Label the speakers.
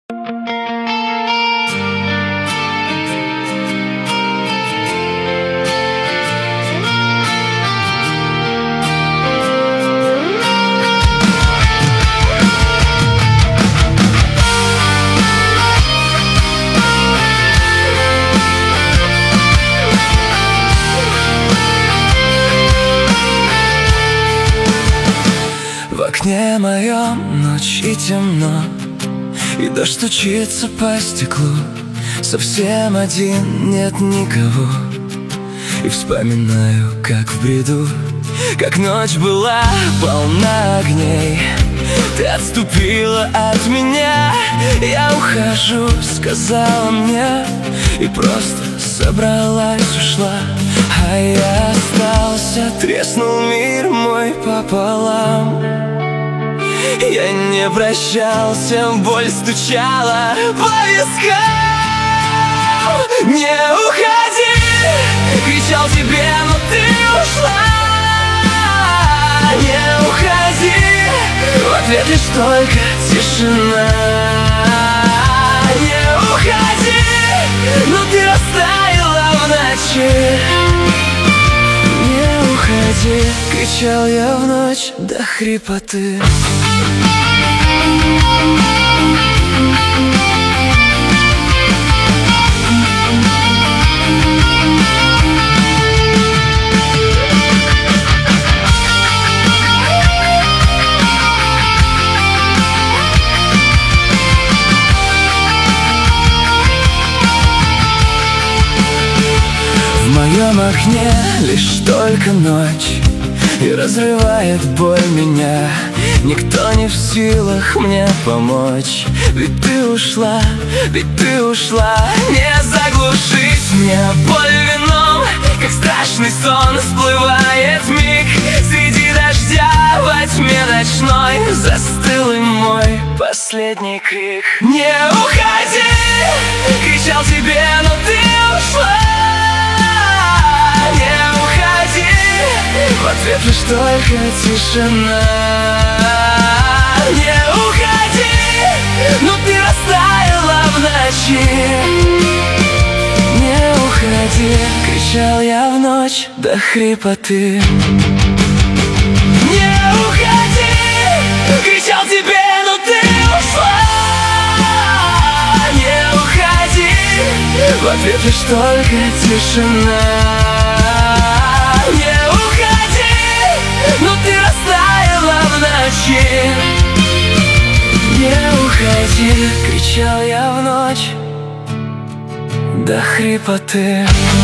Speaker 1: В окне моем ночь и темно, и дождь стучится по стеклу. Совсем один, нет никого. И вспоминаю, как в бреду, как ночь была полна огней. Ты отступила от меня, я ухожу, сказала мне, и просто собралась, ушла. А я остался, треснул мир мой пополам. Я не прощался, боль стучала по вискам. Не уходи, кричал тебе, но ты ушла. Не уходи, в ответ лишь только тишина. Не уходи, но ты растаяла в ночи. Не уходи, кричал я в ночь до хрипоты. В моем окне лишь только ночь, и разрывает боль меня. Никто не в силах мне помочь. Ведь ты ушла, не заглушить мне боль вином. Как страшный сон всплывает миг среди дождя во тьме ночной. Застыл и мой последний крик. Не уходи, кричал тебе, но ты ушла. Не уходи, в ответ лишь только тишина. Не уходи, но ты растаяла в ночи. Не уходи, кричал я в ночь до хрипоты. Не уходи, кричал тебе, но ты ушла. Не уходи, в ответ лишь только тишина. Не уходи, но ты растаяла в ночи. Не уходи, кричал я в ночь до хрипоты.